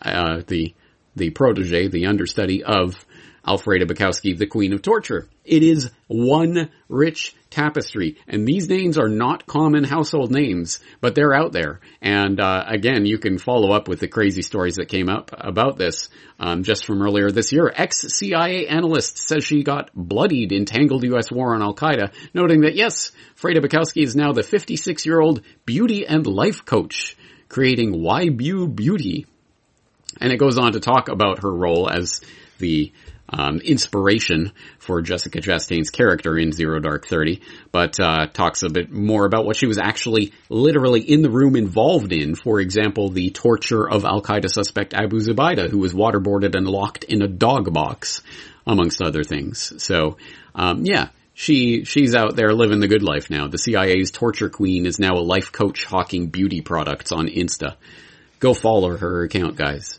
the protege, the understudy of Alfreda Bukowski, the Queen of Torture. It is one rich tapestry, and these names are not common household names, but they're out there. And again, you can follow up with the crazy stories that came up about this just from earlier this year. Ex-CIA analyst says she got bloodied in tangled U.S. war on Al-Qaeda, noting that, yes, Freda Bukowski is now the 56-year-old beauty and life coach, creating YBU Beauty. And it goes on to talk about her role as the inspiration for Jessica Chastain's character in Zero Dark 30, but talks a bit more about what she was actually literally in the room involved in. For example, the torture of Al-Qaeda suspect Abu Zubaydah, who was waterboarded and locked in a dog box, amongst other things. So, she's out there living the good life now. The CIA's torture queen is now a life coach hawking beauty products on Insta. Go follow her account, guys.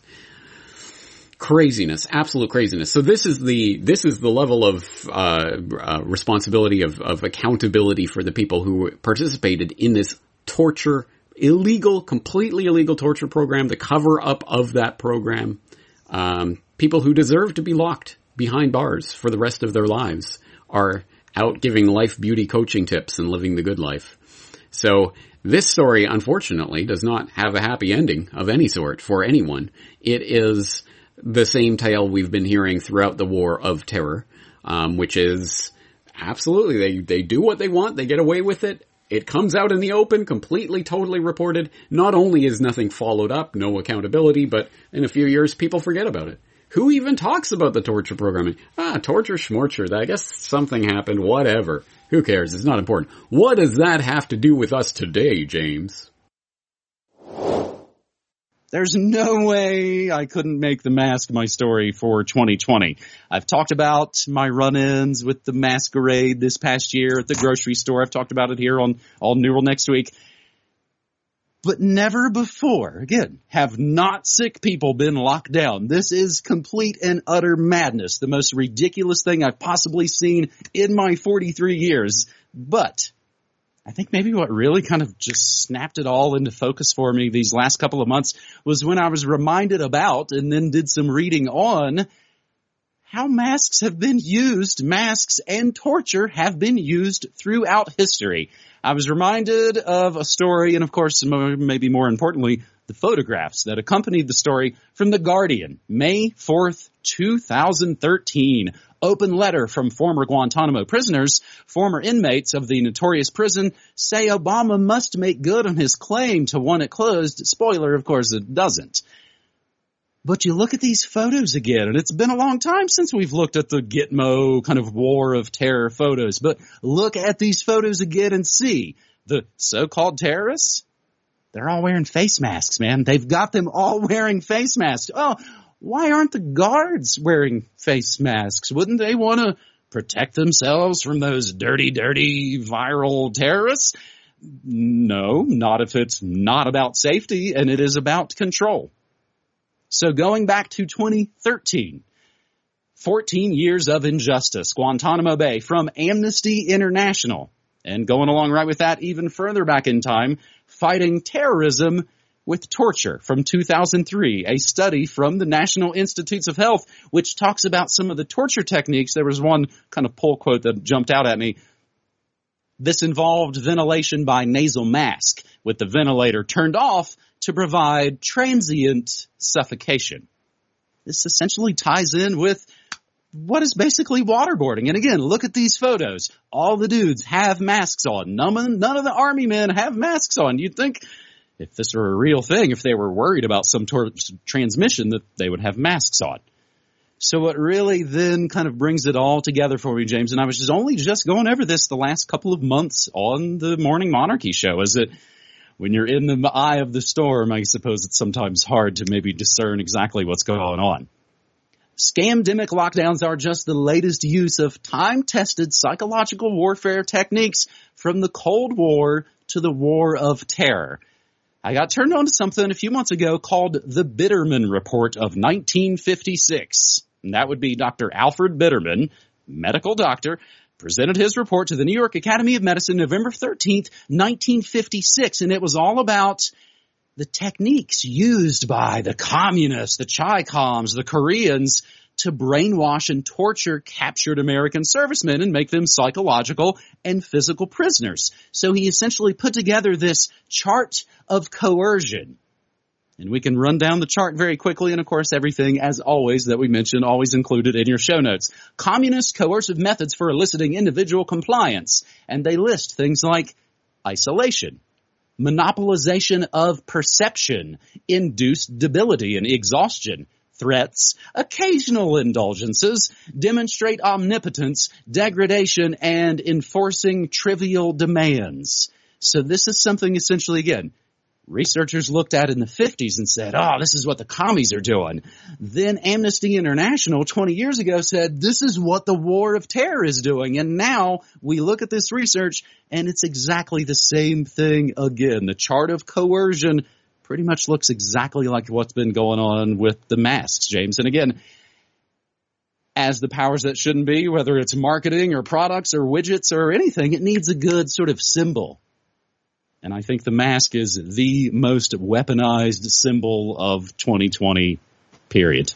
Craziness, absolute craziness. So this is the level of responsibility, of accountability for the people who participated in this torture, completely illegal torture program, the cover up of that program. People who deserve to be locked behind bars for the rest of their lives are out giving life beauty coaching tips and living the good life. So this story, unfortunately, does not have a happy ending of any sort for anyone. It is the same tale we've been hearing throughout the war of terror, which is absolutely, they do what they want, they get away with it, it comes out in the open, completely, totally reported. Not only is nothing followed up, no accountability, but in a few years, people forget about it. Who even talks about the torture programming? Torture schmorture, I guess something happened, whatever. Who cares? It's not important. What does that have to do with us today, James? There's no way I couldn't make The Mask my story for 2020. I've talked about my run-ins with the masquerade this past year at the grocery store. I've talked about it here on All New World Next Week. But never before, again, have not sick people been locked down. This is complete and utter madness. The most ridiculous thing I've possibly seen in my 43 years. But I think maybe what really kind of just snapped it all into focus for me these last couple of months was when I was reminded about and then did some reading on how masks have been used, masks and torture have been used throughout history. I was reminded of a story, and of course, maybe more importantly, the photographs that accompanied the story from The Guardian, May 4th, 2013. Open letter from former Guantanamo prisoners. Former inmates of the notorious prison say Obama must make good on his claim to want it closed. Spoiler, of course, it doesn't. But you look at these photos again, and it's been a long time since we've looked at the Gitmo kind of war of terror photos. But look at these photos again and see the so-called terrorists. They're all wearing face masks, man. They've got them all wearing face masks. Oh, why aren't the guards wearing face masks? Wouldn't they want to protect themselves from those dirty, dirty viral terrorists? No, not if it's not about safety and it is about control. So going back to 2013, 14 years of injustice, Guantanamo Bay from Amnesty International. And going along right with that, even further back in time, fighting terrorism with torture from 2003, a study from the National Institutes of Health, which talks about some of the torture techniques. There was one kind of pull quote that jumped out at me. This involved ventilation by nasal mask, with the ventilator turned off to provide transient suffocation. This essentially ties in with what is basically waterboarding. And again, look at these photos. All the dudes have masks on. None of the army men have masks on. You'd think if this were a real thing, if they were worried about some transmission, that they would have masks on. So what really then kind of brings it all together for me, James, and I was just going over this the last couple of months on the Morning Monarchy show, is that when you're in the eye of the storm, I suppose it's sometimes hard to maybe discern exactly what's going on. Scamdemic lockdowns are just the latest use of time-tested psychological warfare techniques from the Cold War to the War of Terror. I got turned on to something a few months ago called the Bitterman Report of 1956. And that would be Dr. Alfred Bitterman, medical doctor, presented his report to the New York Academy of Medicine November 13th, 1956, and it was all about the techniques used by the communists, the Chi-Coms, the Koreans to brainwash and torture captured American servicemen and make them psychological and physical prisoners. So he essentially put together this chart of coercion. And we can run down the chart very quickly, and of course everything, as always, that we mentioned, always included in your show notes. Communist coercive methods for eliciting individual compliance. And they list things like isolation, monopolization of perception, induced debility and exhaustion, threats, occasional indulgences, demonstrate omnipotence, degradation, and enforcing trivial demands. So this is something essentially, again, researchers looked at in the 50s and said, oh, this is what the commies are doing. Then Amnesty International 20 years ago said, this is what the war of terror is doing. And now we look at this research and it's exactly the same thing again. The chart of coercion pretty much looks exactly like what's been going on with the masks, James. And again, as the powers that shouldn't be, whether it's marketing or products or widgets or anything, it needs a good sort of symbol. And I think the mask is the most weaponized symbol of 2020, period.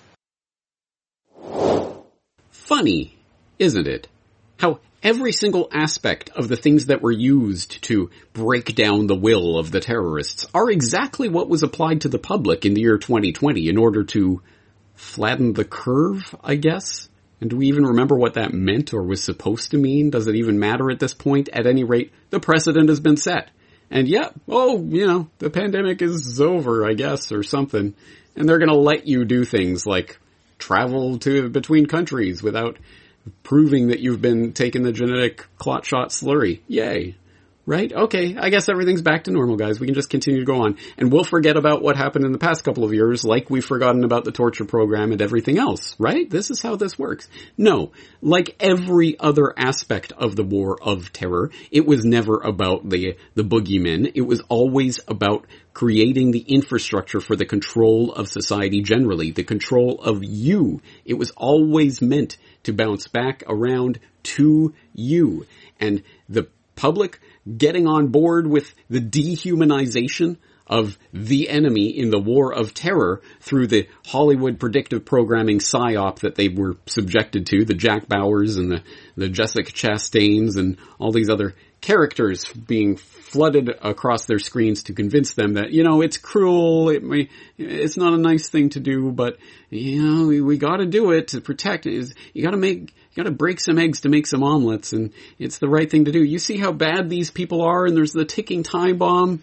Funny, isn't it? How every single aspect of the things that were used to break down the will of the terrorists are exactly what was applied to the public in the year 2020 in order to flatten the curve, I guess? And do we even remember what that meant or was supposed to mean? Does it even matter at this point? At any rate, the precedent has been set. And yeah, the pandemic is over, I guess, or something. And they're going to let you do things like travel between countries without proving that you've been taking the genetic clot shot slurry. Yay. Right? Okay, I guess everything's back to normal, guys. We can just continue to go on. And we'll forget about what happened in the past couple of years, like we've forgotten about the torture program and everything else, right? This is how this works. No, like every other aspect of the war of terror, it was never about the boogeymen. It was always about creating the infrastructure for the control of society generally, the control of you. It was always meant to bounce back around to you. And the public getting on board with the dehumanization of the enemy in the war of terror through the Hollywood predictive programming psyop that they were subjected to, the Jack Bauers and the Jessica Chastains and all these other characters being flooded across their screens to convince them that, it's cruel, it's not a nice thing to do, but, we gotta do it to protect it. You gotta break some eggs to make some omelets, and it's the right thing to do. You see how bad these people are, and there's the ticking time bomb.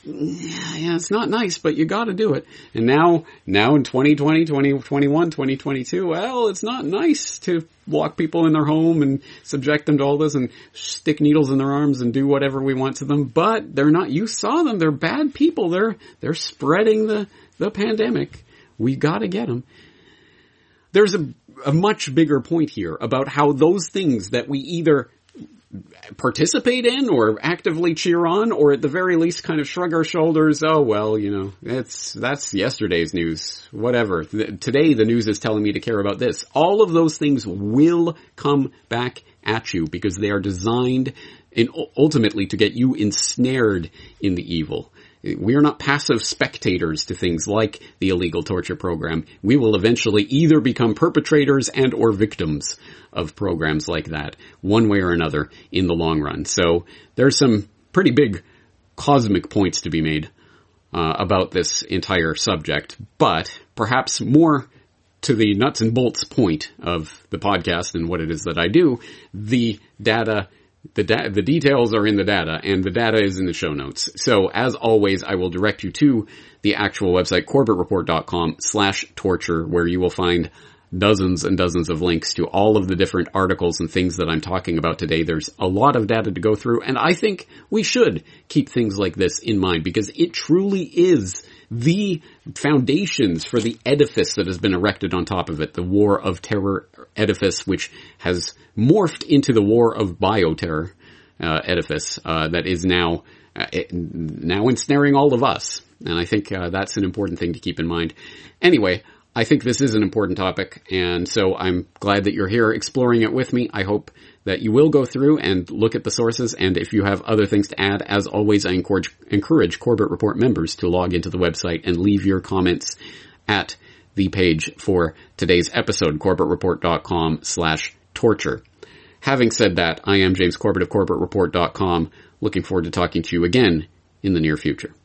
Yeah, it's not nice, but you gotta do it. And now in 2020, 2021, 2022, well, it's not nice to lock people in their home and subject them to all this and stick needles in their arms and do whatever we want to them, but they're not, you saw them, they're bad people, they're spreading the pandemic. We gotta get them. There's a much bigger point here about how those things that we either participate in or actively cheer on, or at the very least kind of shrug our shoulders, oh well, that's yesterday's news, whatever. Today the news is telling me to care about this. All of those things will come back at you because they are designed ultimately to get you ensnared in the evil. We are not passive spectators to things like the illegal torture program. We will eventually either become perpetrators and or victims of programs like that, one way or another, in the long run. So there's some pretty big cosmic points to be made about this entire subject, but perhaps more to the nuts and bolts point of the podcast and what it is that I do, the data. The details are in the data, and the data is in the show notes. So, as always, I will direct you to the actual website, corbettreport.com/torture, where you will find dozens and dozens of links to all of the different articles and things that I'm talking about today. There's a lot of data to go through, and I think we should keep things like this in mind, because it truly is the foundations for the edifice that has been erected on top of it, the war of terror edifice, which has morphed into the war of bioterror edifice that is now ensnaring all of us. And I think that's an important thing to keep in mind. Anyway, I think this is an important topic, and so I'm glad that you're here exploring it with me. I hope that you will go through and look at the sources, and if you have other things to add, as always, I encourage Corbett Report members to log into the website and leave your comments at the page for today's episode, corbettreport.com/torture. Having said that, I am James Corbett of CorbettReport.com, looking forward to talking to you again in the near future.